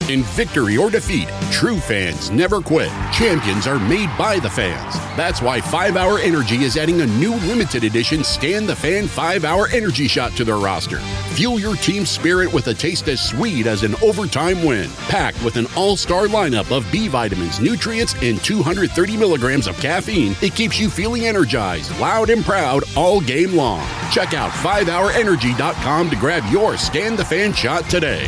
In victory or defeat, true fans never quit. Champions are made by the fans. That's why 5-Hour Energy is adding a new limited edition Stan the Fan 5-Hour Energy Shot to their roster. Fuel your team's spirit with a taste as sweet as an overtime win. Packed with an all-star lineup of B vitamins, nutrients, and 230 milligrams of caffeine, it keeps you feeling energized, loud, and proud all game long. Check out 5hourenergy.com to grab your Stan the Fan shot today.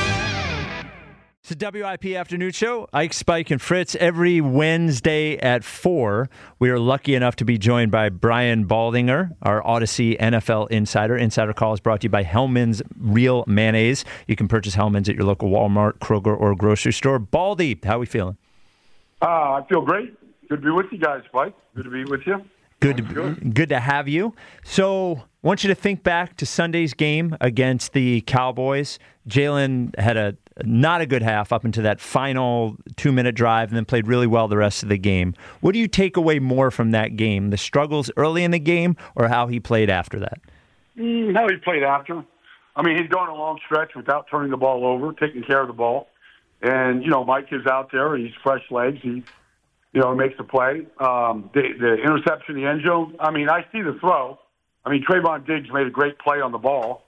It's the WIP Afternoon Show. Ike, Spike, and Fritz every Wednesday at 4. We are lucky enough to be joined by Brian Baldinger, our Odyssey NFL insider. Insider Call is brought to you by Hellman's Real Mayonnaise. You can purchase Hellman's at your local Walmart, Kroger, or grocery store. Baldy, how are we feeling? I feel great. Good to be with you guys, Spike. Good to be with you. Good to have you. So I want you to think back to Sunday's game against the Cowboys. Jalen had not a good half up into that final 2-minute drive and then played really well the rest of the game. What do you take away more from that game? The struggles early in the game or how he played after that? How he played after. I mean, he's gone a long stretch without turning the ball over, taking care of the ball. And, Mike is out there. He's fresh legs. He makes the play. The interception in the end zone, I mean, I see the throw. I mean, Trayvon Diggs made a great play on the ball.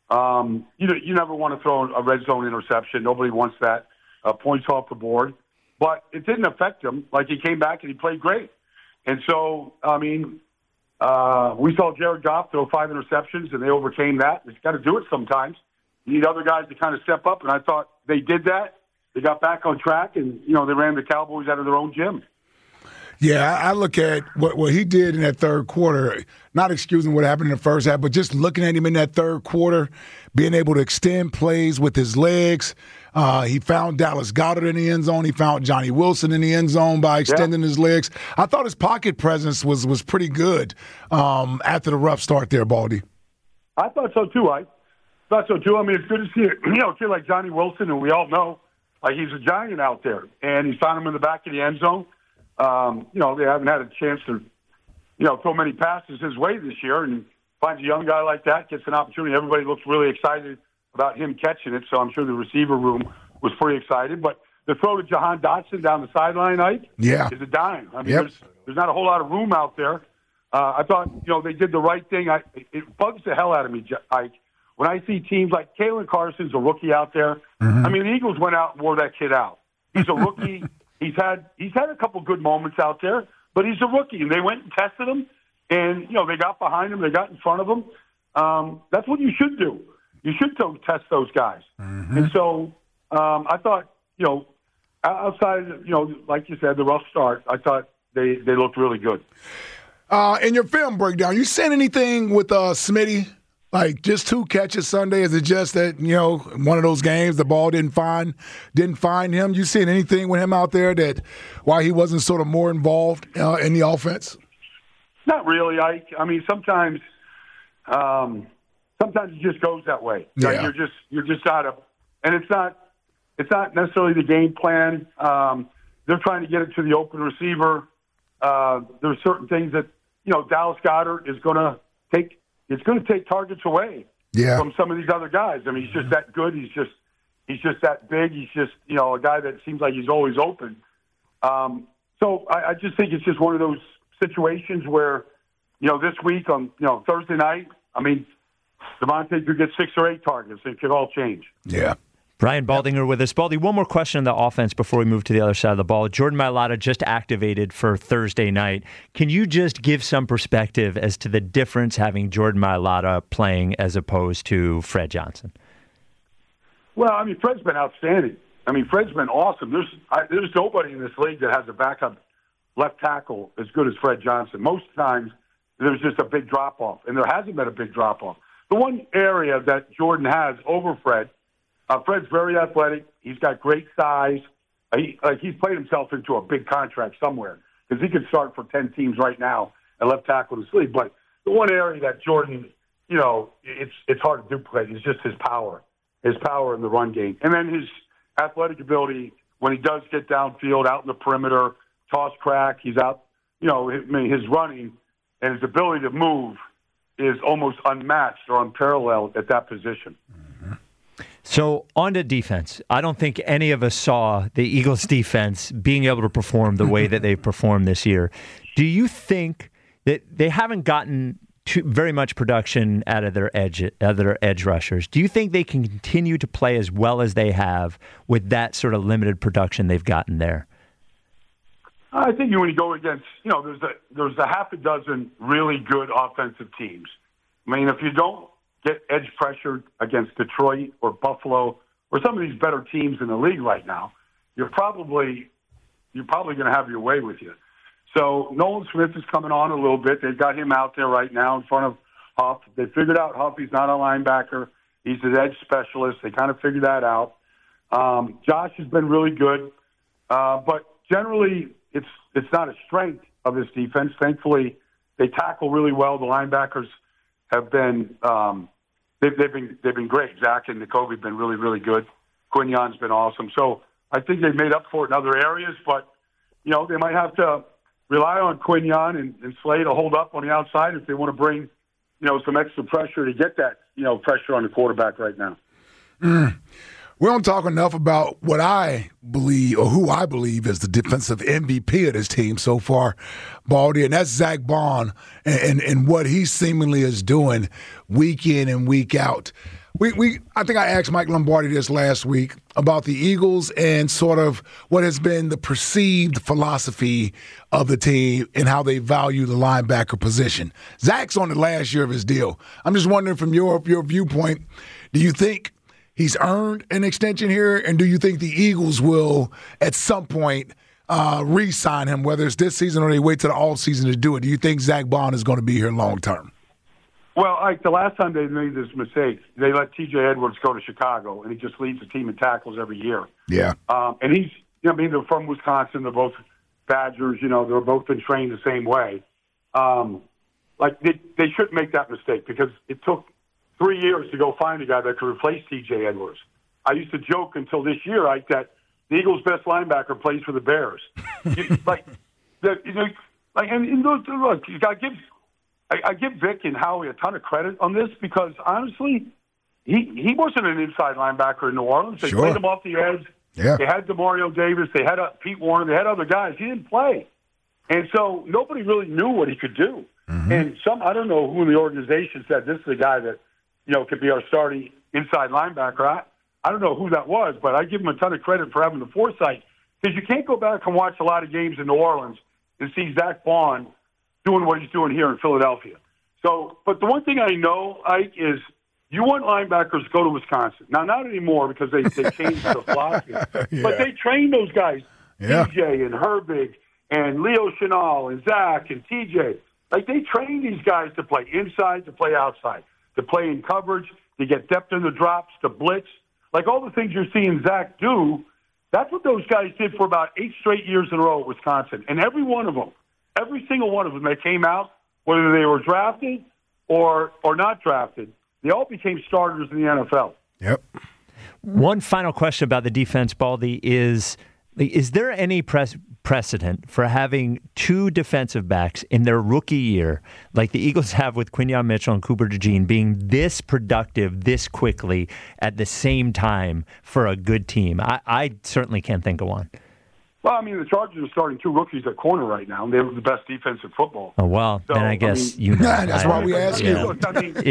You never want to throw a red zone interception. Nobody wants that. Points off the board. But it didn't affect him. Like, he came back and he played great. And so, I mean, we saw Jared Goff throw 5 interceptions, and they overcame that. He's got to do it sometimes. You need other guys to kind of step up, and I thought they did that. They got back on track, and, they ran the Cowboys out of their own gym. Yeah, I look at what he did in that third quarter, not excusing what happened in the first half, but just looking at him in that third quarter, being able to extend plays with his legs. He found Dallas Goedert in the end zone. He found Johnny Wilson in the end zone by extending his legs. I thought his pocket presence was pretty good after the rough start there, Baldy. I thought so, too, I mean, it's good to see it. A kid like Johnny Wilson, who we all know, like, he's a giant out there, and he found him in the back of the end zone. They haven't had a chance to, throw many passes his way this year, and finds a young guy like that, gets an opportunity. Everybody looks really excited about him catching it, so I'm sure the receiver room was pretty excited. But the throw to Jahan Dotson down the sideline, Ike, is a dime. I mean, there's not a whole lot of room out there. I thought, they did the right thing. It bugs the hell out of me, Ike, when I see teams like Kalen Carson's a rookie out there. Mm-hmm. I mean, the Eagles went out and wore that kid out. He's a rookie. He's had a couple good moments out there, but he's a rookie, and they went and tested him, and they got behind him, they got in front of him. That's what you should do. You should test those guys. Mm-hmm. And so I thought, outside, like you said, the rough start, I thought they looked really good. In your film breakdown, you saying anything with Smitty? Like, just 2 catches Sunday? Is it just that, one of those games the ball didn't find him? You seen anything with him out there that why he wasn't sort of more involved in the offense? Not really, Ike. I mean, sometimes it just goes that way. Yeah. Like, you're just out of, and it's not necessarily the game plan. They're trying to get it to the open receiver. There's certain things that Dallas Goedert is going to take. It's going to take targets away from some of these other guys. I mean, he's just that good. He's just that big. He's just, a guy that seems like he's always open. So I just think it's just one of those situations where, this week on, Thursday night, I mean, Devontae could get 6 or 8 targets. It could all change. Yeah. Brian Baldinger with us. Baldy, one more question on the offense before we move to the other side of the ball. Jordan Mailata just activated for Thursday night. Can you just give some perspective as to the difference having Jordan Mailata playing as opposed to Fred Johnson? Well, I mean, Fred's been outstanding. I mean, Fred's been awesome. There's nobody in this league that has a backup left tackle as good as Fred Johnson. Most times there's just a big drop-off, and there hasn't been a big drop-off. The one area that Jordan has over Fred's very athletic. He's got great size. He's played himself into a big contract somewhere because he could start for 10 teams right now at left tackle in this league. But the one area that Jordan, it's hard to duplicate is just his power in the run game. And then his athletic ability when he does get downfield, out in the perimeter, toss crack, he's out. His running and his ability to move is almost unmatched or unparalleled at that position. So on to defense. I don't think any of us saw the Eagles defense being able to perform the way that they've performed this year. Do you think that they haven't gotten very much production out of their edge rushers? Do you think they can continue to play as well as they have with that sort of limited production they've gotten there? I think when you go against, there's a half a dozen really good offensive teams. I mean, if you don't get edge pressure against Detroit or Buffalo or some of these better teams in the league right now, you're probably going to have your way with you. So Nolan Smith is coming on a little bit. They've got him out there right now in front of Huff. They figured out Huff. He's not a linebacker. He's an edge specialist. They kind of figured that out. Josh has been really good. But generally, it's not a strength of this defense. Thankfully, they tackle really well. The linebackers have been they've been great. Zach and Nakobe have been really, really good. Quignon's been awesome. So I think they've made up for it in other areas, but they might have to rely on Quignon and Slay to hold up on the outside if they want to bring some extra pressure to get that pressure on the quarterback right now. We don't talk enough about what I believe, or who I believe is the defensive MVP of this team so far, Baldy, and that's Zach Bond and what he seemingly is doing week in and week out. I think I asked Mike Lombardi this last week about the Eagles and sort of what has been the perceived philosophy of the team and how they value the linebacker position. Zach's on the last year of his deal. I'm just wondering from your viewpoint, do you think he's earned an extension here, and do you think the Eagles will at some point re-sign him, whether it's this season or they wait till the offseason to do it? Do you think Zach Bond is going to be here long term? Well, the last time they made this mistake, they let T.J. Edwards go to Chicago, and he just leads the team in tackles every year. Yeah. And he's, they're from Wisconsin. They're both Badgers. They're both been trained the same way. They shouldn't make that mistake because it took 3 years to go find a guy that could replace T.J. Edwards. I used to joke until this year, that the Eagles' best linebacker plays for the Bears. Look, you got to give. I give Vic and Howie a ton of credit on this because, honestly, he wasn't an inside linebacker in New Orleans. They played him off the edge. Yeah. They had DeMario Davis. They had Pete Warner. They had other guys. He didn't play. And so nobody really knew what he could do. Mm-hmm. And I don't know who in the organization said this is the guy that, could be our starting inside linebacker. I don't know who that was, but I give him a ton of credit for having the foresight because you can't go back and watch a lot of games in New Orleans and see Zach Bond doing what he's doing here in Philadelphia. So, but the one thing I know, Ike, is you want linebackers to go to Wisconsin. Now, not anymore because they changed the philosophy. Yeah. But they train those guys, TJ and Herbig and Leo Chenal and Zach and TJ. They train these guys to play inside, to play outside, to play in coverage, to get depth in the drops, to blitz. All the things you're seeing Zach do, that's what those guys did for about 8 straight years in a row at Wisconsin. And every single one of them that came out, whether they were drafted or not drafted, they all became starters in the NFL. Yep. One final question about the defense, Baldy, is there any precedent for having 2 defensive backs in their rookie year, like the Eagles have with Quinyon Mitchell and Cooper DeJean, being this productive this quickly at the same time for a good team? I certainly can't think of one. Well, the Chargers are starting 2 rookies at corner right now, and they have the best defensive football. Oh, well, so, then I guess you know. That's why we asked you. Look,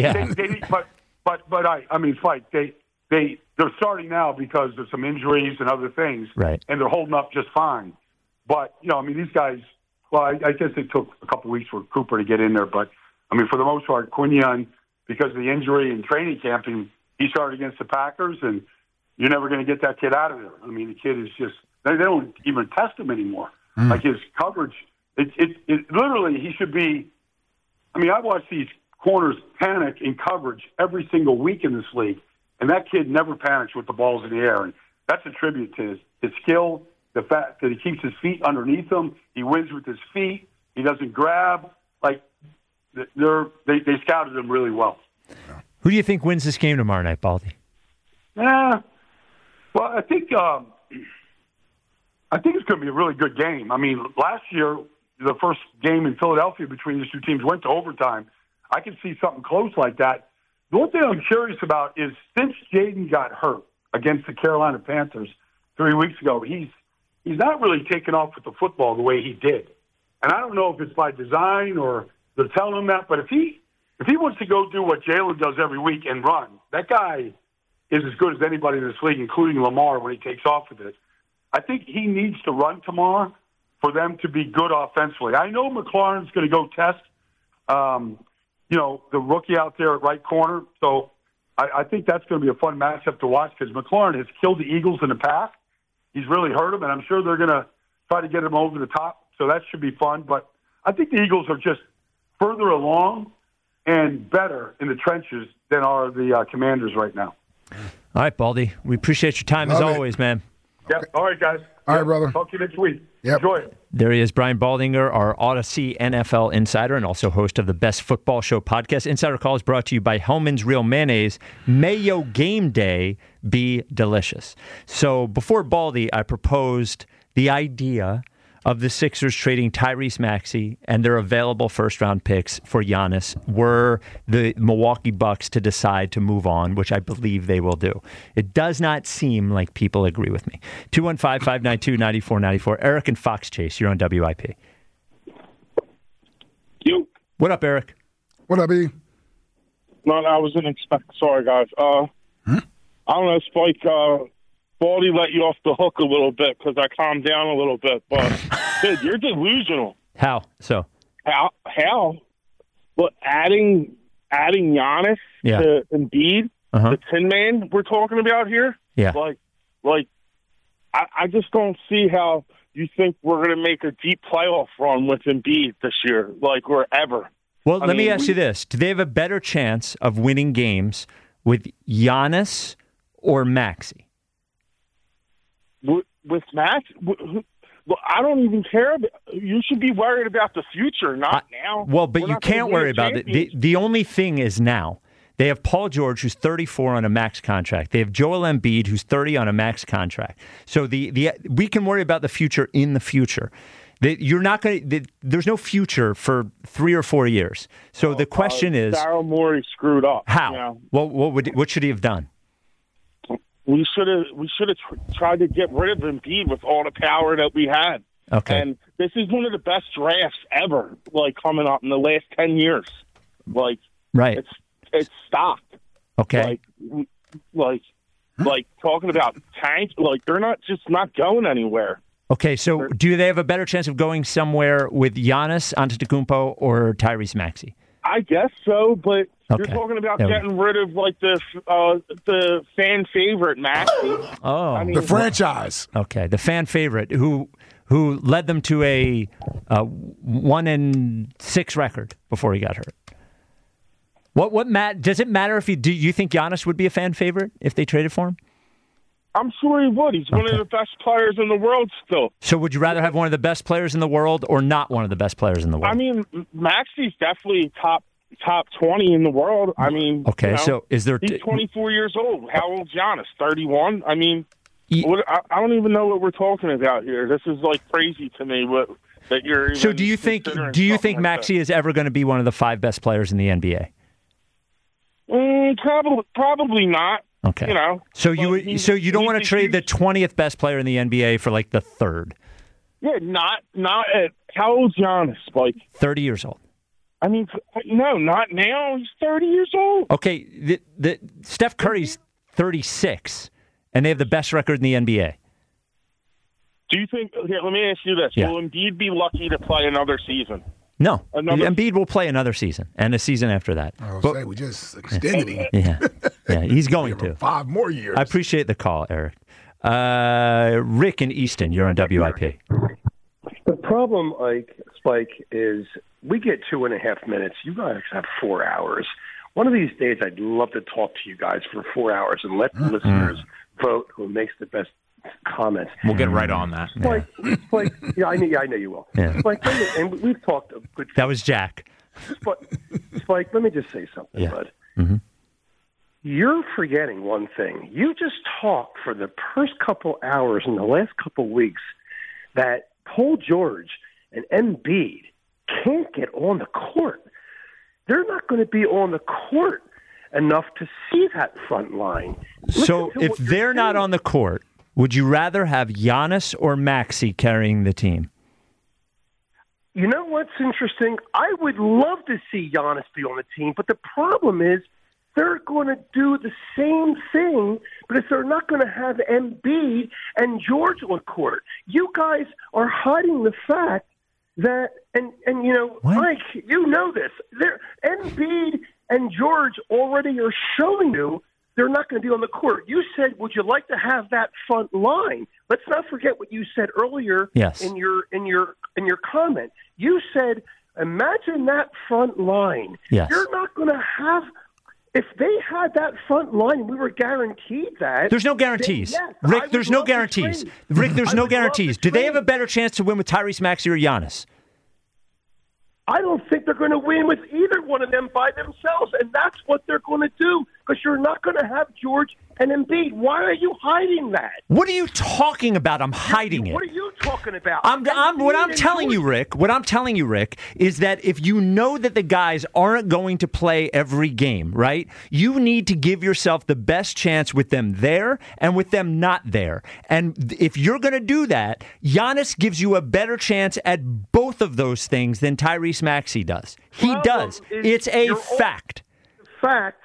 they're starting now because of some injuries and other things, right? And they're holding up just fine. But, these guys, well, I guess it took a couple of weeks for Cooper to get in there. But, for the most part, Quignon, because of the injury in training camp, he started against the Packers, and you're never going to get that kid out of there. The kid is just – they don't even test him anymore. His coverage, it literally, he should be – I watch these corners panic in coverage every single week in this league, and that kid never panics with the balls in the air. And that's a tribute to his skill, the fact that he keeps his feet underneath him. He wins with his feet. He doesn't grab. They scouted him really well. Who do you think wins this game tomorrow night, Baldy? Well, I think it's going to be a really good game. Last year, the first game in Philadelphia between these 2 teams went to overtime. I could see something close like that. The one thing I'm curious about is since Jaden got hurt against the Carolina Panthers 3 weeks ago, he's not really taken off with the football the way he did. And I don't know if it's by design or they're telling him that, but if he wants to go do what Jalen does every week and run, that guy is as good as anybody in this league, including Lamar when he takes off with it. I think he needs to run tomorrow for them to be good offensively. I know McLaurin's going to go test, the rookie out there at right corner. So I think that's going to be a fun matchup to watch because McLaurin has killed the Eagles in the past. He's really hurt them, and I'm sure they're going to try to get him over the top. So that should be fun. But I think the Eagles are just further along and better in the trenches than are the Commanders right now. All right, Baldy. We appreciate your time as always, man. Yep. All right, guys. All right, brother. Talk to you next week. Yep. Enjoy it. There he is, Brian Baldinger, our Odyssey NFL insider and also host of the Best Football Show podcast. Insider Call is brought to you by Hellman's Real Mayonnaise. May your game day be delicious. So before Baldy, I proposed the idea of the Sixers trading Tyrese Maxey and their available first-round picks for Giannis were the Milwaukee Bucks to decide to move on, which I believe they will do. It does not seem like people agree with me. 215-592-9494. Eric and Fox Chase, you're on WIP. You. What up, Eric? What up, E? No, I wasn't expecting. Sorry, guys. I don't know, Spike. Baldy let you off the hook a little bit because I calmed down a little bit. But, dude, you're delusional. How so? How? Well, adding Giannis to Embiid, the Tin Man we're talking about here? Yeah. I just don't see how you think we're going to make a deep playoff run with Embiid this year, or ever. Well, let me ask you this. Do they have a better chance of winning games with Giannis or Maxey? With Max, well, I don't even care. You should be worried about the future, not now. Well, but you can't worry about it. The only thing is now. They have Paul George, who's 34 on a max contract. They have Joel Embiid, who's 30 on a max contract. So we can worry about the future in the future. You're not going to. There's no future for 3 or 4 years. So the question is, Daryl Morey screwed up. How? You know? What should he have done? We should have tried to get rid of Embiid with all the power that we had. Okay. And this is one of the best drafts ever, coming up in the last 10 years. Right. It's stocked. Okay. Talking about tanks, they're not going anywhere. Okay, so do they have a better chance of going somewhere with Giannis Antetokounmpo or Tyrese Maxey? I guess so, but you're talking about getting rid of the fan favorite Maxey. Oh, the franchise. Okay, the fan favorite who led them to a 1-6 record before he got hurt. Does it matter if do you think Giannis would be a fan favorite if they traded for him? I'm sure he would. He's one of the best players in the world still. So would you rather have one of the best players in the world or not one of the best players in the world? I mean, Maxey's definitely top 20 in the world. I mean, okay, so is there... He's 24 years old. How old's Giannis? 31? I mean, I don't even know what we're talking about here. This is crazy to me that you're even So do you think Maxey is ever going to be one of the 5 best players in the NBA? Probably not. Okay. So you don't want to trade the 20th best player in the NBA for the 3rd? Yeah, not at how old's Giannis, Spike? 30 years old. I mean, no, not now. He's 30 years old. Okay, the Steph Curry's 36, and they have the best record in the NBA. Do you think? Here, let me ask you this: Will Embiid be lucky to play another season? No, Embiid will play another season and a season after that. We just extended him. Yeah, he's going to 5 more years. I appreciate the call, Eric. Rick in Easton, you're on WIP. The problem, Spike, is we get 2.5 minutes. You guys have 4 hours. One of these days, I'd love to talk to you guys for 4 hours and let the listeners vote who makes the best comments. We'll get right on that. Spike, I know you will. Yeah. Spike, and we've talked a good. That was Jack. Spike, let me just say something, bud. Mm-hmm. You're forgetting one thing. You just talked for the first couple hours in the last couple weeks that Paul George and Embiid can't get on the court. They're not going to be on the court enough to see that front line. So if they're not on the court, would you rather have Giannis or Maxey carrying the team? You know what's interesting? I would love to see Giannis be on the team, but the problem is they're going to do the same thing, but if they're not going to have Embiid and George on court. You guys are hiding the fact that, and you know, what? Mike, you know this. Embiid and George already are showing you they're not going to be on the court. You said, would you like to have that front line? Let's not forget what you said earlier in your comment. You said, imagine that front line. Yes. You're not going to have – if they had that front line, we were guaranteed that. There's no guarantees. Yes, Rick, there's no guarantees. Rick, there's no guarantees. Do they have a better chance to win with Tyrese Maxey or Giannis? I don't think they're going to win with either one of them by themselves, and that's what they're going to do because you're not going to have George and Embiid. Why are you hiding that? What are you talking about? I'm hiding it. What are you talking about? What I'm telling you, Rick, is that if you know that the guys aren't going to play every game, right? You need to give yourself the best chance with them there and with them not there. And if you're going to do that, Giannis gives you a better chance at both of those things than Tyrese Maxey does. He does. It's a fact. The fact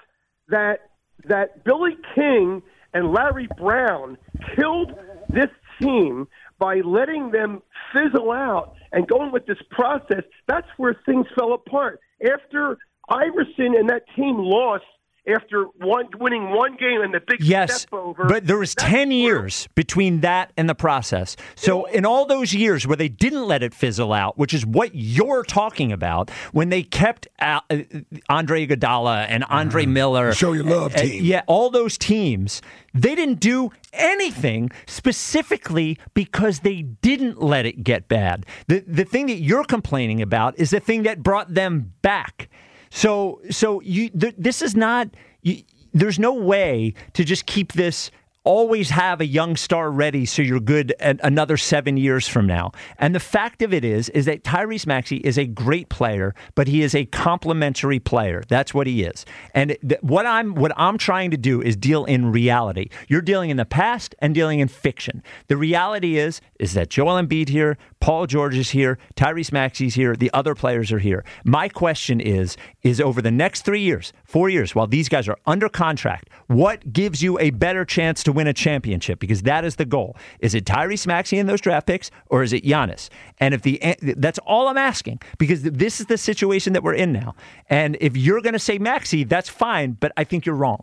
that Billy King and Larry Brown killed this team by letting them fizzle out and going with this process, that's where things fell apart. After Iverson and that team lost after winning one game and the big step over. But there was 10 years between that and the process. So in all those years where they didn't let it fizzle out, which is what you're talking about, when they kept Andre Iguodala and Andre Miller. Show your love team. Yeah, all those teams, they didn't do anything specifically because they didn't let it get bad. The thing that you're complaining about is the thing that brought them back. So this is not. There's no way to just keep this. Always have a young star ready so you're good at another 7 years from now. And the fact of it is that Tyrese Maxey is a great player, but he is a complementary player. That's what he is. And what I'm trying to do is deal in reality. You're dealing in the past and dealing in fiction. The reality is that Joel Embiid here, Paul George is here, Tyrese Maxey's here, the other players are here. My question is over the next 3 years, 4 years, while these guys are under contract, what gives you a better chance to win a championship? Because that is the goal. Is it Tyrese Maxey in those draft picks, or is it Giannis? And that's all I'm asking, because this is the situation that we're in now. And if you're going to say Maxey, that's fine, but I think you're wrong.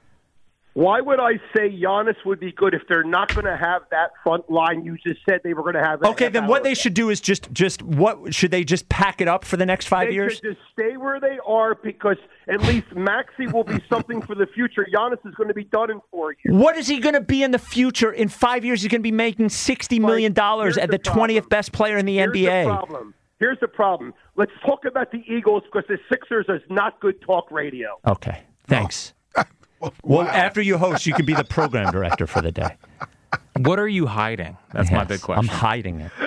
Why would I say Giannis would be good if they're not going to have that front line you just said they were going to have? Okay, then what they should do is just what should they just pack it up for the next 5 years? They should just stay where they are, because at least Maxey will be something for the future. Giannis is going to be done in 4 years. What is he going to be in the future? In 5 years, he's going to be making $60 million at the 20th best player in the NBA. Here's the problem. Let's talk about the Eagles, because the Sixers is not good talk radio. Okay, thanks. Well, after you host, you can be the program director for the day. What are you hiding? That's my big question. I'm hiding it.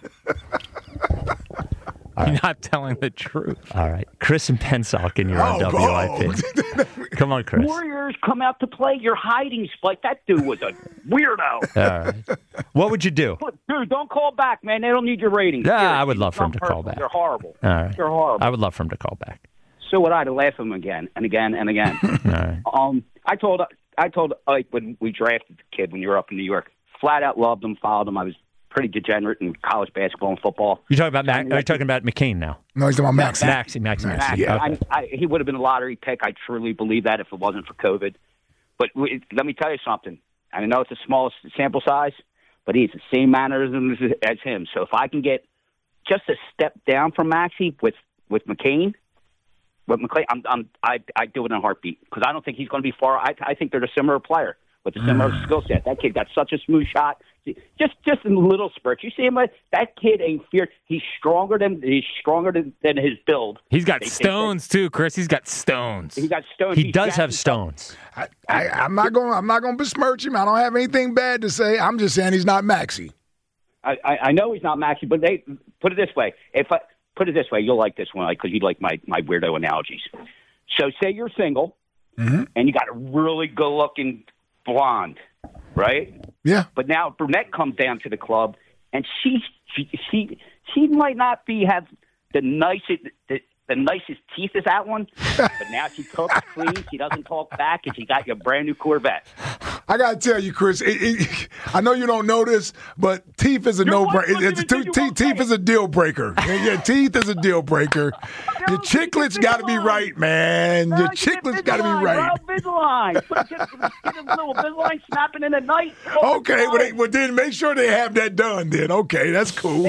You're not telling the truth. All right. Chris and Pensalkin, you're on WIP. Come on, Chris. Warriors come out to play. You're hiding, Spike. That dude was a weirdo. All right. What would you do? Dude, don't call back, man. They don't need your ratings. I would love for him to call back. They're horrible. All right. They're horrible. I would love for him to call back. So would I, to laugh him again and again and again. All right. I told Ike when we drafted the kid when you were up in New York, flat out loved him, followed him. I was pretty degenerate in college basketball and football. Are you talking about McCain now? No, he's talking about Maxey. Maxey. Yeah. Okay. He would have been a lottery pick. I truly believe that if it wasn't for COVID. But let me tell you something. I know it's the smallest sample size, but he's the same mannerisms as him. So if I can get just a step down from Maxey with McCain, with McClain, I do it in a heartbeat, because I don't think he's going to be far. I think they're a similar player with a similar skill set. That kid got such a smooth shot. Just in little spurts. You see him? That kid ain't fierce. He's stronger than his build. He's got stones too, Chris. He's got stones. He got stones. He does have stones. I'm not going to besmirch him. I don't have anything bad to say. I'm just saying he's not Maxey. I know he's not Maxey, but they put it this way. Put it this way, you'll like this one, because you like my weirdo analogies. So say you're single, and you got a really good-looking blonde, right? Yeah. But now brunette comes down to the club, and she might not have the nicest teeth as that one, but now she cooks clean. She doesn't talk back, and she got you a brand new Corvette. I gotta tell you, Chris. I know you don't know this, but teeth is a no-brainer. Teeth is a deal breaker. Yeah, teeth is a deal breaker. Your chiclets got to be right, man. Your chiclets got to be right. Invisalign. Get a little Invisalign snapping in the night. Okay, well then make sure they have that done. Then okay, that's cool.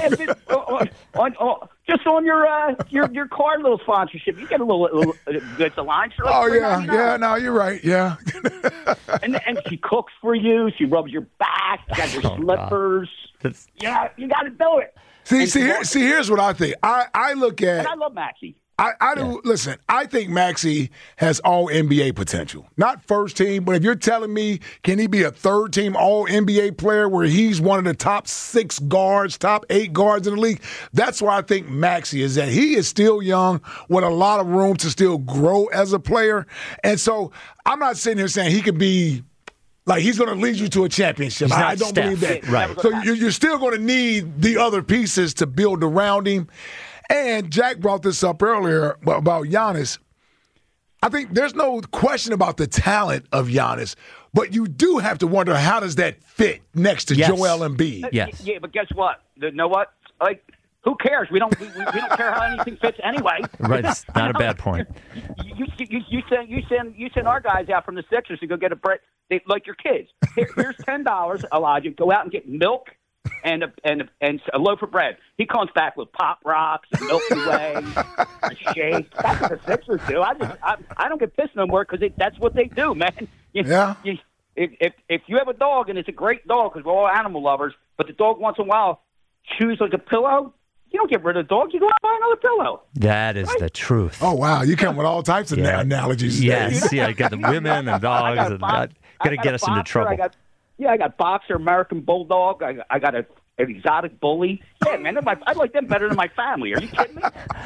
Just on your car little sponsorship, you get a little Invisalign. Oh yeah. No, you're right. Yeah. and she cooks for you. She rubs your back. You got your slippers. Yeah, you got to do it. Here's what I think. I look at. And I love Maxey. I do. Listen, I think Maxey has all NBA potential. Not first team, but if you're telling me, can he be a third team all NBA player where he's one of the top 6 guards, top 8 guards in the league? That's where I think Maxey is at. He is still young with a lot of room to still grow as a player. And so I'm not sitting here saying he could be like he's going to lead you to a championship. I don't believe that. Right. So you're still going to need the other pieces to build around him. And Jack brought this up earlier about Giannis. I think there's no question about the talent of Giannis, but you do have to wonder how does that fit next to Joel Embiid? Yes. Yeah, but guess what? You know what? Like, who cares? We don't care how anything fits anyway. Right. It's not a bad point. You send our guys out from the Sixers to go get a bread like your kids. Here's $10, Elijah. Go out and get milk and a loaf of bread. He comes back with Pop Rocks and Milky Way and shake. That's what the Sixers do. I don't get pissed no more because that's what they do, man. If you have a dog and it's a great dog because we're all animal lovers, but the dog once in a while chews like a pillow, you don't get rid of the dog. You go out and buy another pillow. That is the truth. Oh, wow. You come with all types of analogies. Yes. Yeah, you got the women and dogs. Got to get us into trouble. I got boxer, American bulldog. I got an exotic bully. Yeah, man, I like them better than my family. Are you kidding me?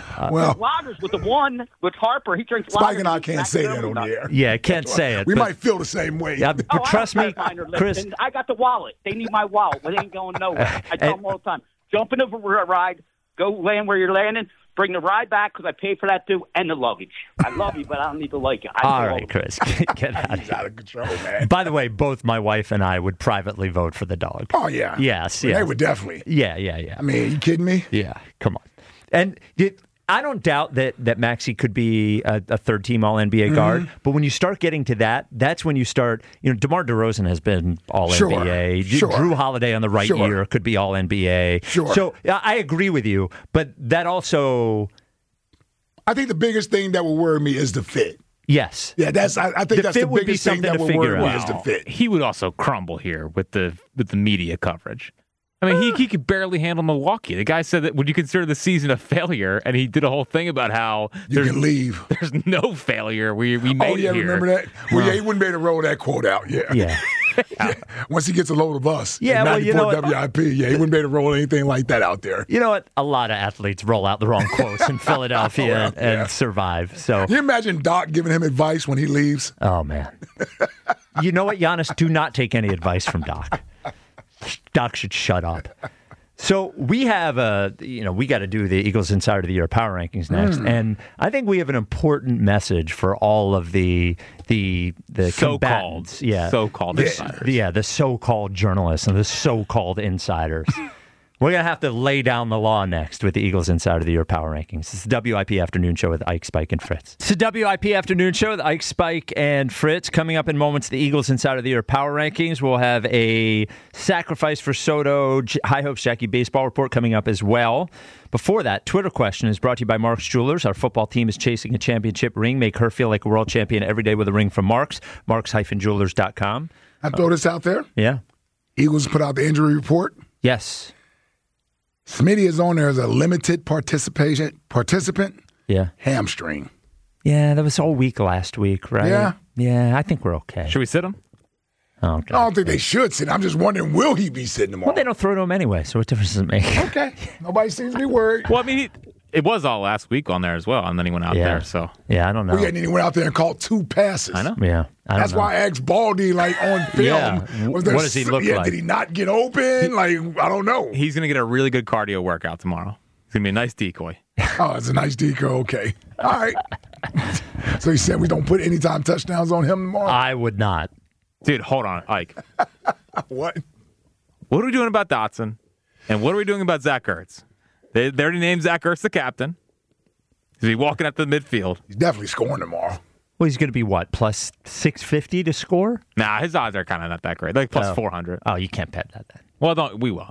Lagers with Harper. He drinks lagers. Spike and I can't say that on the air. Yeah, I can't say it. We might feel the same way. Yeah, trust me, Chris. I got the wallet. They need my wallet. It ain't going nowhere. I tell them all the time. Jump in a ride. Go land where you're landing. Bring the ride back because I paid for that too, and the luggage. I love you, but I don't need to like you. All right, Chris, get out of here. He's out of control, man. By the way, both my wife and I would privately vote for the dog. Oh, yeah. Yes. They would definitely. Yeah. I mean, are you kidding me? Yeah, come on. And I don't doubt that Maxey could be a third-team All-NBA guard, but when you start getting to that, that's when you start, DeMar DeRozan has been All-NBA. Sure. Drew Holiday on the right year could be All-NBA. Sure. So I agree with you, but that also... I think the biggest thing that will worry me is the fit. Yes. Yeah, I think that's the biggest thing that will worry me is the fit. He would also crumble here with the media coverage. I mean, he could barely handle Milwaukee. The guy said that would you consider the season a failure? And he did a whole thing about how you can leave. There's no failure. We made it here. Remember that? Well, he wouldn't be able to roll that quote out. Yeah. Once he gets a load of us. Yeah, well, WIP. Yeah, he wouldn't be able to roll anything like that out there. You know what? A lot of athletes roll out the wrong quotes in Philadelphia and survive. So can you imagine Doc giving him advice when he leaves? Oh, man. You know what, Giannis? Do not take any advice from Doc. Doc should shut up. So we have we got to do the Eagles Insider of the Year power rankings next, and I think we have an important message for all of the so-called insiders. The so-called journalists and the so-called insiders. We're going to have to lay down the law next with the Eagles Insider of the Year power rankings. It's the WIP Afternoon Show with Ike, Spike, and Fritz. It's the WIP Afternoon Show with Ike, Spike, and Fritz. Coming up in moments, the Eagles Insider of the Year power rankings. We'll have a sacrifice for Soto, High Hopes Jackie baseball report coming up as well. Before that, Twitter question is brought to you by Mark's Jewelers. Our football team is chasing a championship ring. Make her feel like a world champion every day with a ring from Mark's. Marks-jewelers.com. I throw this out there. Yeah. Eagles put out the injury report. Yes. Smitty is on there as a limited participant. Yeah. Hamstring. Yeah, that was all week last week, right? Yeah. Yeah, I think we're okay. Should we sit him? Oh, I don't think they should sit. I'm just wondering, will he be sitting tomorrow? Well, they don't throw to him anyway, so what difference does it make? Okay. Nobody seems to be worried. Well, I mean, It was all last week on there as well, and then he went out there. So yeah, I don't know. Yeah, and then he went out there and caught 2 passes. I know. Yeah, That's why I asked Baldy, like, on film. Yeah. What does he look like? Did he not get open? Like, I don't know. He's going to get a really good cardio workout tomorrow. It's going to be a nice decoy. Oh, it's a nice decoy. Okay. All right. So he said we don't put anytime touchdowns on him tomorrow? I would not. Dude, hold on, Ike. What? What are we doing about Dotson? And what are we doing about Zach Ertz? They already named Zach Ertz the captain. He's walking out to the midfield. He's definitely scoring tomorrow. Well, he's going to be what, plus 650 to score? Nah, his odds are kind of not that great. Like plus 400. Oh, you can't bet that then. Well, we will.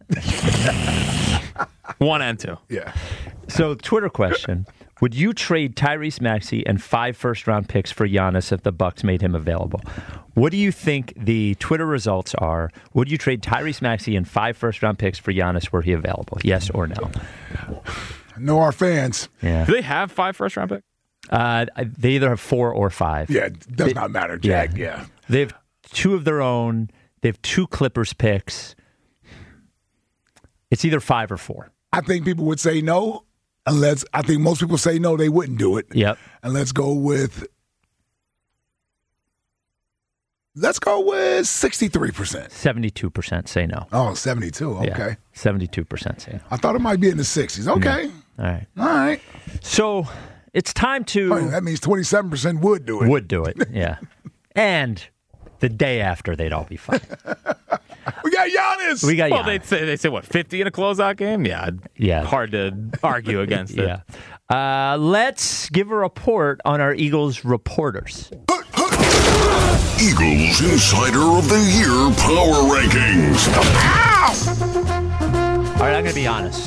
1 and 2. Yeah. So, Twitter question. Would you trade Tyrese Maxey and 5 first-round picks for Giannis if the Bucks made him available? What do you think the Twitter results are? Would you trade Tyrese Maxey and 5 first-round picks for Giannis were he available? Yes or no? Know our fans. Yeah. Do they have 5 first-round picks? They either have 4 or 5. Yeah, it does not matter, Jack. Yeah. They have 2 of their own. They have 2 Clippers picks. It's either 5 or 4. I think people would say no. I think most people say no, they wouldn't do it. Yep. And let's go with 63%. 72% say no. Oh, 72. Okay. Yeah, 72% say no. I thought it might be in the 60s. Okay. All right. All right. So it's time to... Oh, that means 27% would do it. Would do it, yeah. And the day after, they'd all be fine. We got Giannis. We got Well, Giannis. they say what, 50 in a closeout game? Yeah. Hard to argue against it. Yeah. Let's give a report on our Eagles reporters. Eagles Insider of the Year Power Rankings. All right, I'm going to be honest.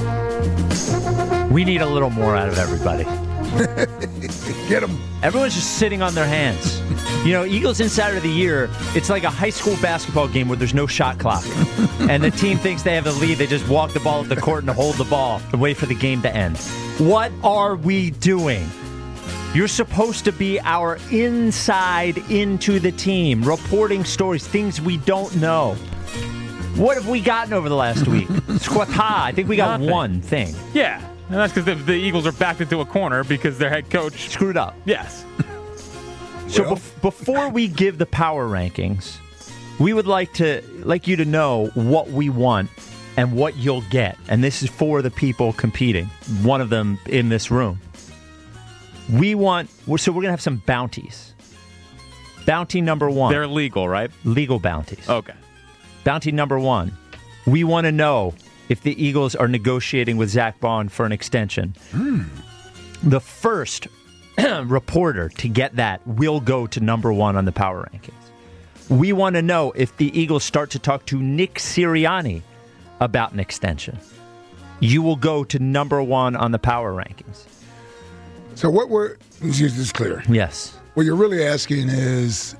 We need a little more out of everybody. Get them. Everyone's just sitting on their hands. You know, Eagles Insider of the Year, it's like a high school basketball game where there's no shot clock. And the team thinks they have the lead. They just walk the ball up the court and hold the ball and wait for the game to end. What are we doing? You're supposed to be our inside into the team, reporting stories, things we don't know. What have we gotten over the last week? Squata. I think we got Nothing. one thing. Yeah. And that's because the Eagles are backed into a corner because their head coach Screwed up. Yes. So before we give the power rankings, we would like you to know what we want and what you'll get. And this is for the people competing, one of them in this room. So we're going to have some bounties. Bounty number 1. They're legal, right? Legal bounties. Okay. Bounty number 1. We want to know if the Eagles are negotiating with Zach Bond for an extension. The first reporter to get that will go to number 1 on the power rankings. We want to know if the Eagles start to talk to Nick Sirianni about an extension. You will go to number 1 on the power rankings. So let's use this clear. Yes. What you're really asking is,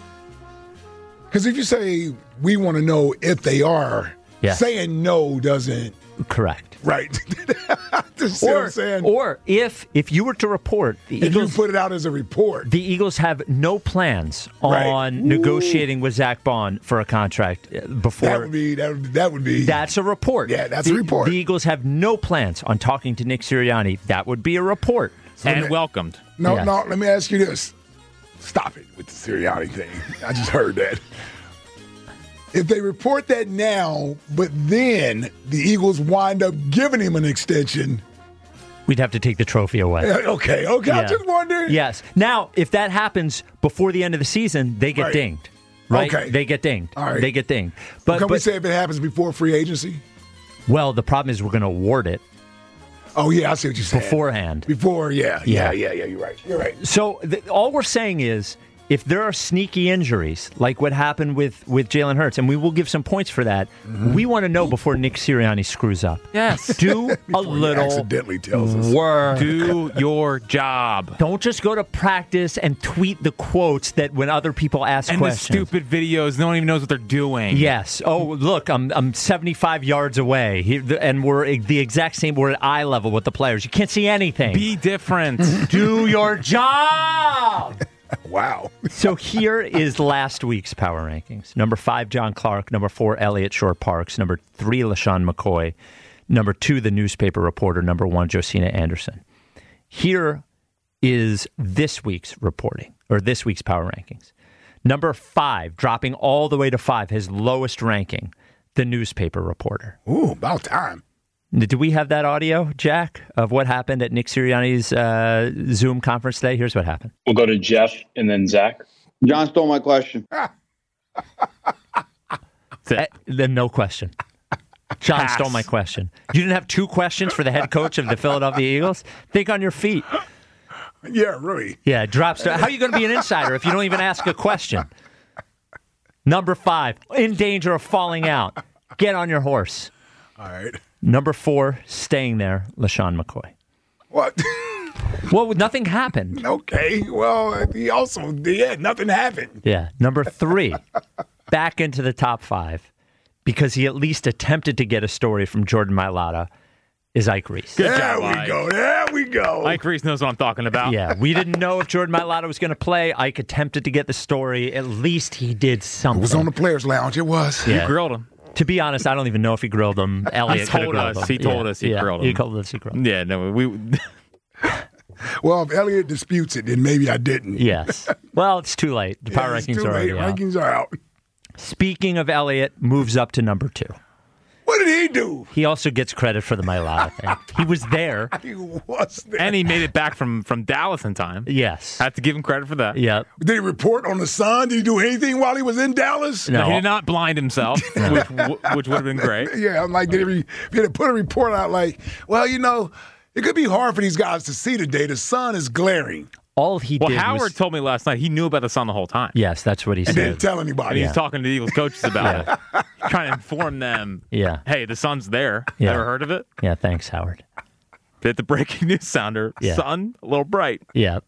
because if you say we want to know if they are, Yes. saying no doesn't. Correct. Right. Just see what I'm saying? Or if you were to report, the If Eagles you put it out as a report. The Eagles have no plans on negotiating with Zach Bond for a contract before. That would be. That's a report. Yeah, that's a report. The Eagles have no plans on talking to Nick Sirianni. That would be a report. And welcomed. No, Yes. let me ask you this. Stop it with the Sirianni thing. I just heard that. If they report that now, but then the Eagles wind up giving him an extension. We'd have to take the trophy away. Okay. Yeah. I'm just wondering. Yes. Now, if that happens before the end of the season, they get Right. dinged. Right? Okay. They get dinged. All right. They get dinged. Can we say if it happens before free agency? Well, the problem is we're going to award it Oh, yeah, I see what you're saying. beforehand. Before, yeah. You're right. So all we're saying is if there are sneaky injuries, like what happened with Jalen Hurts, and we will give some points for that, we want to know before Nick Sirianni screws up. Yes. Do a Before he little accidentally tells us. work. Do your job. Don't just go to practice and tweet the quotes that when other people ask And questions. the stupid videos, no one even knows what they're doing. Yes. Oh, look, I'm 75 yards away, and we're the exact same. We're at eye level with the players. You can't see anything. Be different. Do your job. Wow. So here is last week's power rankings. Number 5, John Clark. Number 4, Elliott Shore Parks. Number 3, LaShawn McCoy. Number 2, the newspaper reporter. Number 1, Josina Anderson. Here is this week's reporting, or this week's power rankings. Number 5, dropping all the way to 5, his lowest ranking, the newspaper reporter. Ooh, about time. Do we have that audio, Jack, of what happened at Nick Sirianni's Zoom conference today? Here's what happened. We'll go to Jeff and then Zach. John stole my question. Then no question. John stole my question. You didn't have 2 questions for the head coach of the Philadelphia Eagles? Think on your feet. Yeah, really. Yeah, drops. How are you going to be an insider if you don't even ask a question? Number 5, in danger of falling out. Get on your horse. All right. Number 4, staying there, LaShawn McCoy. What? Well, nothing happened. Okay. Well, he also did. Nothing happened. Yeah. Number 3, back into the top 5, because he at least attempted to get a story from Jordan Mailata, is Ike Reese. Good There job, we Ike. go. There we go. Ike Reese knows what I'm talking about. Yeah, we didn't know if Jordan Mailata was going to play. Ike attempted to get the story. At least he did something. It was on the Players Lounge. It was. Yeah. You grilled him. To be honest, I don't even know if he grilled him. Elliot could have grilled him. He told us he grilled him. He told us he grilled him. Yeah, no, we. Well, if Elliot disputes it, then maybe I didn't. Yes. Well, it's too late. The power it's rankings too are already late. out. Rankings are out. Speaking of Elliot, moves up to number 2. What did he do? He also gets credit for the Mailata thing. He was there. He was there. And he made it back from Dallas in time. Yes. I have to give him credit for that. Yep. Did he report on the Sun? Did he do anything while he was in Dallas? No. He did not blind himself, which would have been great. Yeah, I'm like, did he put a report out like, well, it could be hard for these guys to see today. The sun is glaring. All he did Howard was... told me last night he knew about the Sun the whole time. Yes, that's what he And said. didn't tell And anybody. he's talking to the Eagles coaches about it. Trying to inform them, Yeah. hey, the Sun's there. Yeah. Ever heard of it? Yeah, thanks, Howard. Hit the breaking news sounder. Yeah. Sun, a little bright. Yeah.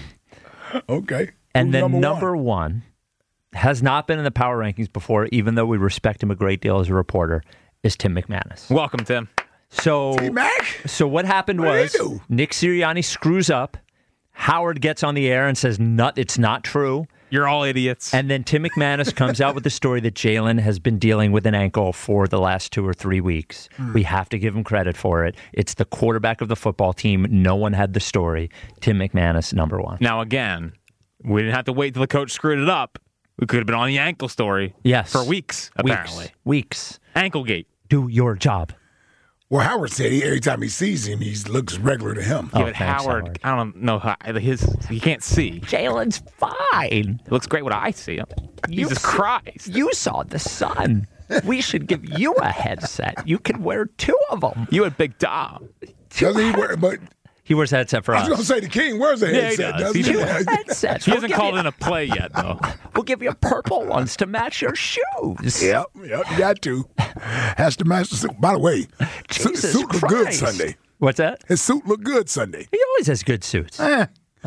Okay. And Who's then number number one has not been in the power rankings before, even though we respect him a great deal as a reporter, is Tim McManus. Welcome, Tim. So, T-Mac? so what happened What did was he do? Nick Sirianni screws up. Howard gets on the air and says, it's not true. You're all idiots. And then Tim McManus comes out with the story that Jalen has been dealing with an ankle for the last 2 or 3 weeks. We have to give him credit for it. It's the quarterback of the football team. No one had the story. Tim McManus, number one. Now, again, we didn't have to wait till the coach screwed it up. We could have been on the ankle story for weeks, apparently. Weeks. Anklegate. Do your job. Well, Howard said every time he sees him, he looks regular to him. Yeah, but Howard, I don't know how he can't see. Jalen's fine. It looks great when I see him. Jesus You- Christ. You saw the sun. We should give you a headset. You can wear 2 of them. You had Big Dom. Doesn't he wear? But He wears a headset for I us. was going to say the king wears a Yeah, he headset. does. Doesn't He he? does. Headsets. He We'll hasn't give called you- in a play yet, though. We'll give you purple ones to match your shoes. Yep, you got to. Has to match the suit. By the way, Jesus suit look good Christ. Sunday. What's that? His suit look good Sunday. He always has good suits. I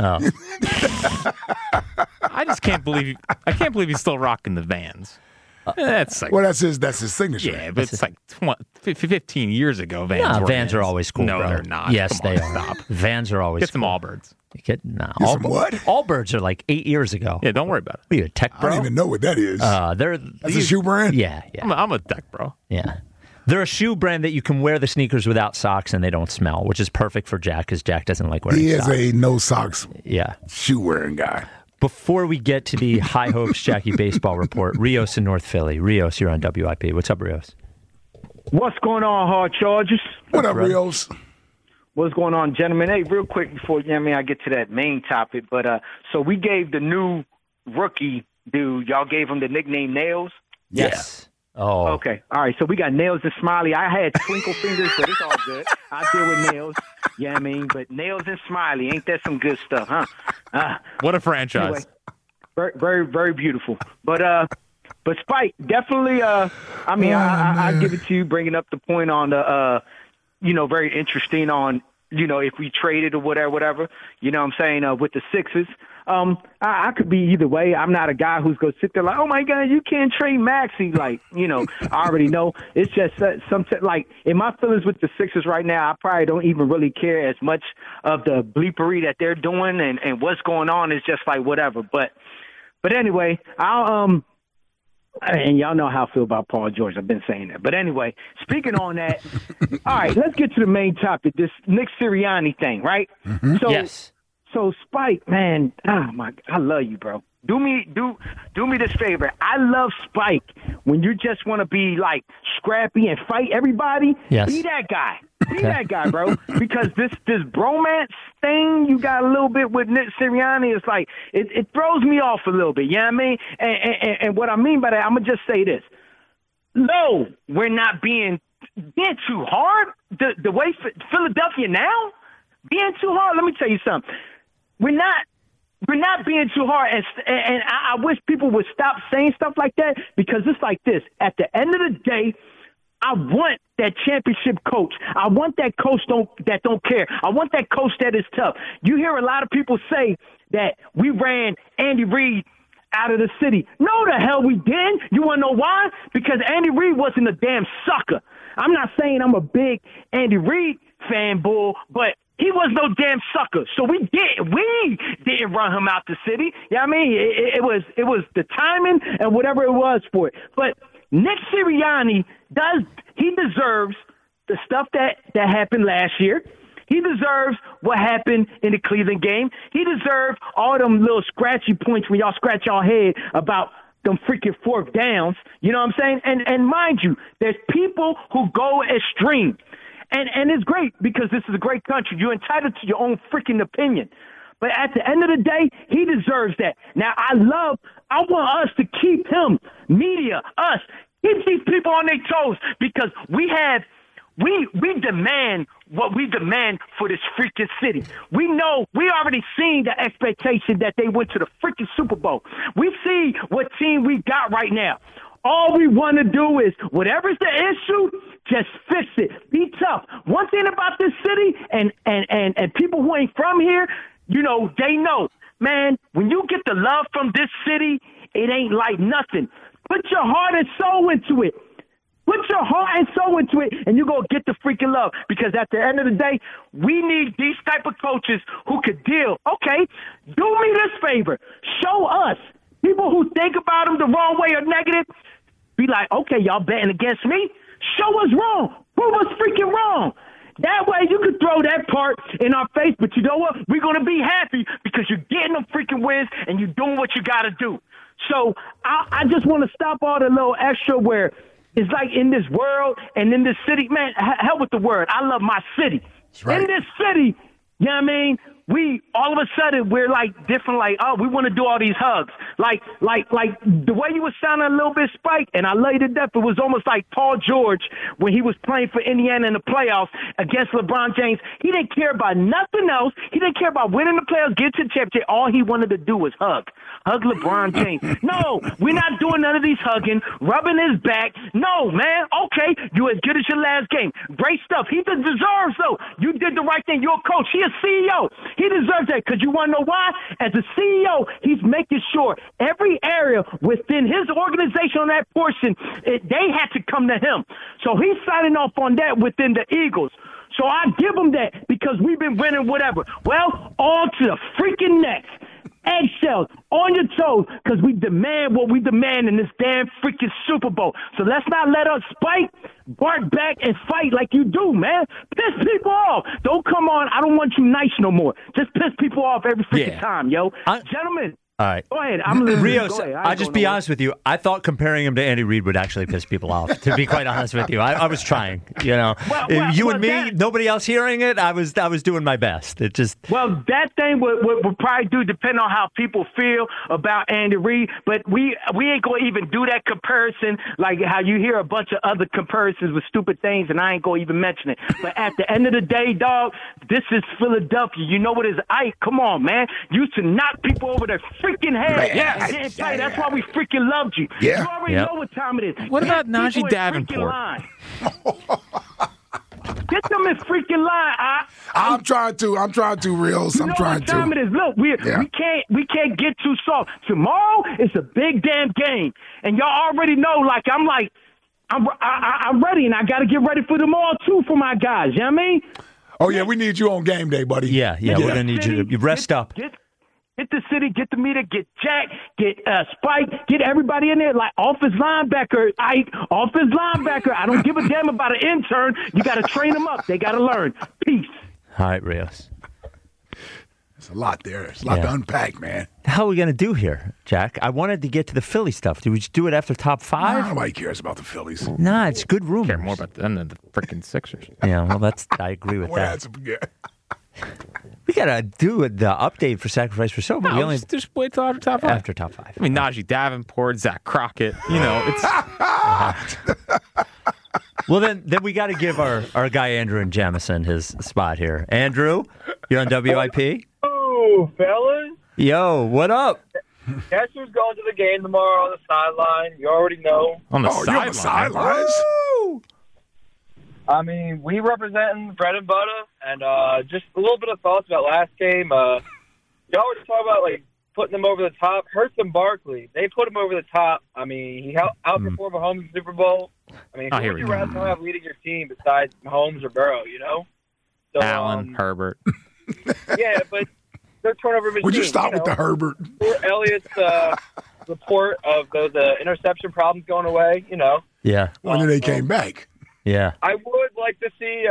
just can't believe he's still rocking the Vans. That's like, Well, that's his signature. yeah, but it's like 15 years ago. Vans Nah, were Vans are always cool. No, bro. they're not. Yes, Come they on, are. Stop. Vans are always Get some cool. Allbirds. Get some what? Allbirds are like 8 years ago. Yeah, don't worry about it. What are you, a tech I bro? don't even know what that is. They're That's a shoe brand? Yeah. I'm a tech bro. Yeah. They're a shoe brand that you can wear the sneakers without socks and they don't smell, which is perfect for Jack because Jack doesn't like wearing He is socks. a no socks Yeah. shoe wearing guy. Before we get to the High Hopes Jackie baseball report, Rios in North Philly. Rios, you're on WIP. What's up, Rios? What's going on, Hard Chargers? What up, brother? Rios? What's going on, gentlemen? Hey, real quick before I get to that main topic, but so we gave the new rookie dude, y'all gave him the nickname Nails? Yes. Oh. Okay. All right. So we got Nails and Smiley. I had twinkle fingers, but it's all good. I deal with Nails. Yeah, I mean, but Nails and Smiley, ain't that some good stuff, huh? What a franchise. Anyway, very, very, very beautiful. But Spike, definitely. I give it to you, bringing up the point on the, very interesting on, if we traded or whatever. You know what I'm saying, with the Sixers. I could be either way. I'm not a guy who's going to sit there like, oh, my God, you can't trade Maxey. Like, I already know. It's just sometimes, like, in my feelings with the Sixers right now, I probably don't even really care as much of the bleepery that they're doing and what's going on. Is just like whatever. But anyway, I'll And y'all know how I feel about Paul George. I've been saying that. But anyway, speaking on that, all right, let's get to the main topic, this Nick Sirianni thing, right? Mm-hmm. Yes. So Spike, man, I love you, bro. Do me this favor. I love Spike when you just want to be like scrappy and fight everybody. Yes. Be that guy. Be that guy, bro. Because this bromance thing you got a little bit with Nick Sirianni is like it throws me off a little bit. You know what I mean? And what I mean by that, I'm gonna just say this. No, we're not being too hard. The way Philadelphia now being too hard. Let me tell you something. We're not being too hard, and I wish people would stop saying stuff like that because it's like this. At the end of the day, I want that championship coach. I want that coach that don't care. I want that coach that is tough. You hear a lot of people say that we ran Andy Reid out of the city. No, the hell we didn't. You want to know why? Because Andy Reid wasn't a damn sucker. I'm not saying I'm a big Andy Reid fan, bull, but he was no damn sucker. So we didn't run him out the city. You know what I mean? It was the timing and whatever it was for it. But Nick Sirianni deserves the stuff that happened last year. He deserves what happened in the Cleveland game. He deserves all them little scratchy points when y'all scratch y'all head about them freaking fourth downs. You know what I'm saying? And mind you, there's people who go extreme. And it's great because this is a great country. You're entitled to your own freaking opinion. But at the end of the day, he deserves that. Now, I want us to keep him, media, us, keep these people on their toes because we demand what we demand for this freaking city. We already seen the expectation that they went to the freaking Super Bowl. We see what team we got right now. All we want to do is, whatever's the issue, just fix it. Be tough. One thing about this city and people who ain't from here, you know, they know. Man, when you get the love from this city, it ain't like nothing. Put your heart and soul into it. Put your heart and soul into it, and you're going to get the freaking love. Because at the end of the day, we need these type of coaches who could deal. Okay, do me this favor. Show us. People who think about them the wrong way or negative, be like, okay, y'all betting against me? Show us wrong. Prove us freaking wrong. That way you can throw that part in our face, but you know what? We're going to be happy because you're getting them freaking wins and you're doing what you got to do. So I just want to stop all the little extra where it's like in this world and in this city. Man, hell with the word. I love my city. Right. In this city, you know what I mean? We all of a sudden we're like different, like, oh, we want to do all these hugs. Like the way you were sounding a little bit, Spike, and I love you to death. It was almost like Paul George when he was playing for Indiana in the playoffs against LeBron James. He didn't care about nothing else. He didn't care about winning the playoffs, get to the championship. All he wanted to do was hug LeBron James. No, we're not doing none of these hugging, rubbing his back. No, man. Okay, you as good as your last game. Great stuff. He deserves, though. You did the right thing. You're a coach. He a CEO. He deserves that because you want to know why? As a CEO, he's making sure every area within his organization on that portion, they had to come to him. So he's signing off on that within the Eagles. So I give him that because we've been winning whatever. Well, on to the freaking next. Eggshells on your toes because we demand what we demand in this damn freaking Super Bowl. So let's not let us spike, bark back, and fight like you do, man. Piss people off. Don't come on. I don't want you nice no more. Just piss people off every freaking time, yo. Gentlemen. All right. Go ahead. Rios, I'll just be honest with you. I thought comparing him to Andy Reid would actually piss people off, to be quite honest with you. I was trying, you know. You and me, nobody else hearing it, I was doing my best. It just... Well, that thing would probably do depend on how people feel about Andy Reid, but we ain't going to even do that comparison like how you hear a bunch of other comparisons with stupid things, and I ain't going to even mention it. But at the end of the day, dog, this is Philadelphia. You know what is Ike? Come on, man. You used to knock people over their freaking head. Yeah. That's why we freaking loved you. Yeah. You already know what time it is. What about Najee Davenport? Get them in freaking line. I'm trying to, Reels. I'm trying to. You know what time it is. Look, we can't get too soft. Tomorrow is a big damn game, and y'all already know. I'm ready, and I got to get ready for them all too for my guys. You know what I mean? Oh yeah, we need you on game day, buddy. Yeah. We're gonna need you to rest up. Hit the city, get the meter, get Jack, get Spike, get everybody in there. Like offense linebacker, offense linebacker. I don't give a damn about an intern. You got to train them up. They got to learn. Peace. All right, Rios. There's a lot there. There's a lot to unpack, man. The hell are we going to do here, Jack? I wanted to get to the Philly stuff. Did we just do it after top 5? Nobody cares about the Phillies. Nah, it's good rumors. Care more about them than the freaking Sixers. Yeah, well, I agree with that. We got to do the update for Sacrifice for Sober. No, we only just wait till after top 5. After top 5. I mean, Najee Davenport, Zach Crockett. You know, it's. Well, then we got to give our guy Andrew and Jamison his spot here. Andrew, you're on WIP. Oh, fellas. Yo, what up? Guess who's going to the game tomorrow on the sideline? You already know. On the you're on the sidelines? I mean, we representing bread and butter, and just a little bit of thoughts about last game. Y'all were talking about, like, putting them over the top. Hurts and Barkley, they put him over the top. I mean, he outperformed Mahomes in the Super Bowl. I mean, who would you rather have leading your team besides Mahomes or Burrow, you know? So, Allen, Herbert. Yeah, but their turnover machine. Would you stop with the Herbert? Poor Elliott's report of those interception problems going away, you know. Yeah. When they came back. Yeah. I would like to see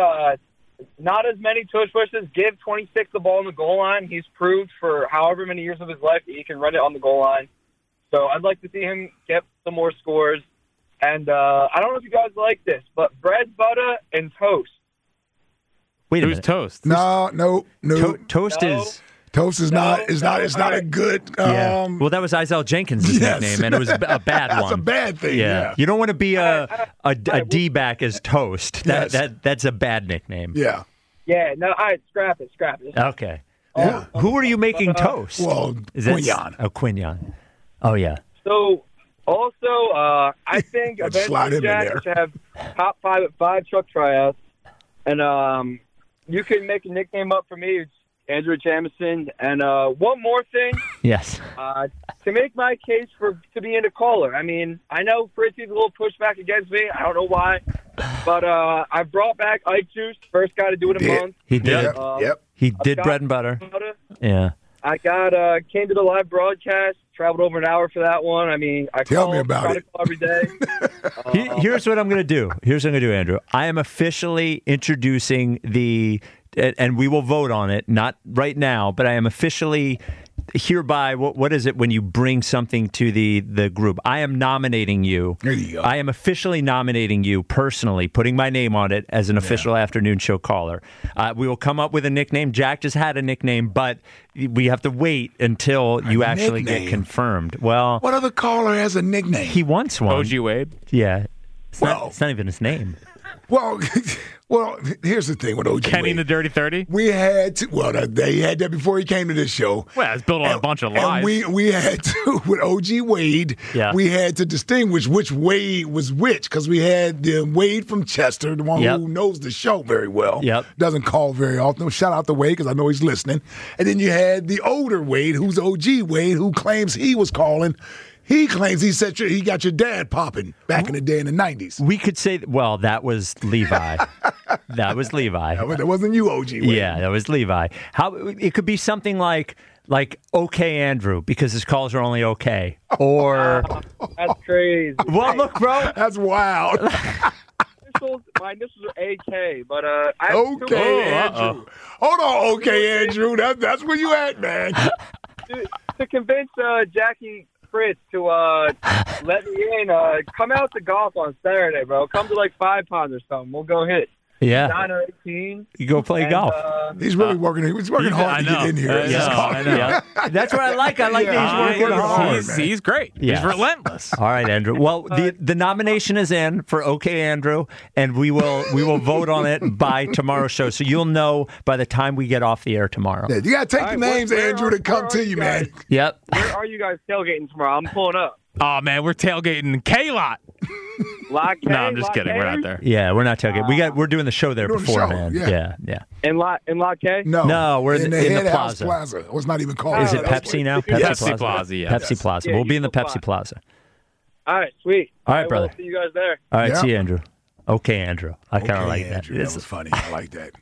not as many tush pushes. Give 26 the ball on the goal line. He's proved for however many years of his life that he can run it on the goal line. So I'd like to see him get some more scores. And I don't know if you guys like this, but bread, butter, and toast. Wait a Who's minute. Toast? No. Toast is... Toast is it's not a good. Yeah. Well, that was Isaiah Jenkins' nickname, and it was a bad one. That's a bad thing. Yeah. You don't want to be a D-back as Toast. That's a bad nickname. Yeah. Yeah. No. All right. Scrap it. Okay. Yeah. Who are you making toast? Well, Quinyon. Quinyon. Oh yeah. So also, I think eventually Jack should have top 5 at 5 truck tryouts, and you can make a nickname up for me. It's Andrew Jamison. And one more thing. Yes. To make my case to be into caller. I mean, I know Fritzy's a little pushback against me. I don't know why. But I brought back Ike Juice, first guy to do it in a month. He did. Yep. He did bread and butter. Yeah. I came to the live broadcast, traveled over an hour for that one. I mean, Tell me about it. Call every day. Here's what I'm going to do. Andrew. I am officially introducing and we will vote on it, not right now, but I am officially hereby, what is it when you bring something to the group? I am nominating you. There you go. I am officially nominating you personally, putting my name on it as an official afternoon show caller. We will come up with a nickname. Jack just had a nickname, but we have to wait until you actually get confirmed. Well, what other caller has a nickname? He wants one. OG Wade? Yeah. It's not even his name. Well, here's the thing with OG Kenny Wade. the Dirty 30? We had to, they had that before he came to this show. Well, it's built on a bunch of lies. And we had to, with OG Wade, we had to distinguish which Wade was which, because we had the Wade from Chester, the one who knows the show very well. Doesn't call very often. Shout out to Wade, because I know he's listening. And then you had the older Wade, who's OG Wade, who claims he was calling. He claims he got your dad popping back in the day in the 90s. We could say, well, that was Levi. That wasn't you, OG Wade. Yeah, that was Levi. It could be something like okay, Andrew, because his calls are only okay. Or that's crazy. Well, look, bro. That's wild. My initials are AK, but okay, Andrew. Hold on, okay, Andrew. That's where you at, man. To convince Jackie Fritz to let me in, come out to golf on Saturday, bro. Come to like 5 Ponds or something. We'll go hit. Yeah. 9 or 18. You go play golf. He's really working. He's working hard to get in here. I know. That's what I like. I like that he's working hard. He's great. Yes. He's relentless. All right, Andrew. Well, the nomination is in for OK Andrew, and we will vote on it by tomorrow's show. So you'll know by the time we get off the air tomorrow. Yeah, you got to take the names, Andrew, to come to you, man. Yep. Where are you guys tailgating tomorrow? I'm pulling up. Oh, man, we're tailgating K-Lot. No, I'm just kidding. We're not there. Yeah, we're not tailgating. We're doing the show there beforehand. Yeah. In Lot K? No, we're in the Plaza. Plaza. It was not even called. Is it Pepsi now? Pepsi Plaza. Yeah. Pepsi Plaza. Yeah, we'll be in the Pepsi Plaza. All right, sweet. All right, brother. We'll see you guys there. All right, see you, Andrew. Okay, Andrew. I kind of like that. That was funny. I like that.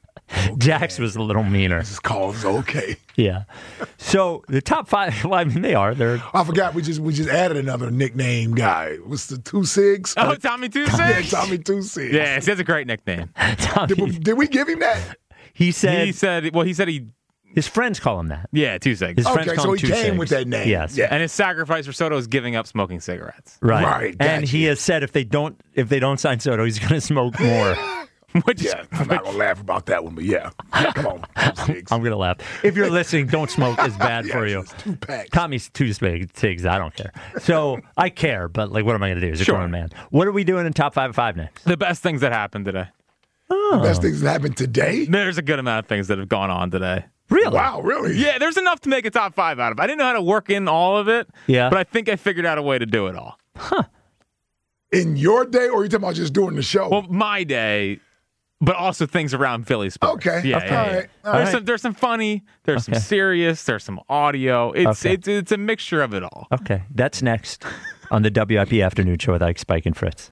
Jax was a little meaner. This is called okay. Yeah. So the top 5, well, I mean, they are. They're. I forgot we just added another nickname guy. What's the 2 Sigs? Oh, Tommy 2 Sigs? Yeah, Tommy 2 Sigs. Yeah, he has a great nickname. Did we give him that? He said his friends call him that. Yeah, 2 Sigs. His friends call so him he 2 came Sigs. with that name. Yes. Yeah. And his sacrifice for Soto is giving up smoking cigarettes. Right. Gotcha. And he has said if they don't sign Soto, he's going to smoke more. I'm not going to laugh about that one, but yeah. Come on. I'm going to laugh. If you're listening, don't smoke. It's bad for you. It's 2 packs. Tommy's 2 Sigs. I don't care. So I care, but like, what am I going to do? As a grown man. What are we doing in top 5 of 5 next? The best things that happened today. The best things that happened today? There's a good amount of things that have gone on today. Really? Wow, really? Yeah, there's enough to make a top 5 out of. I didn't know how to work in all of it. Yeah. But I think I figured out a way to do it all. In your day, or are you talking about just doing the show? Well, my day, but also things around Philly sports. Okay. Yeah. Okay. yeah, All yeah. right. All right. There's some funny. There's some serious. There's some audio. It's a mixture of it all. Okay. That's next on the WIP Afternoon Show with Ike, Spike, and Fritz.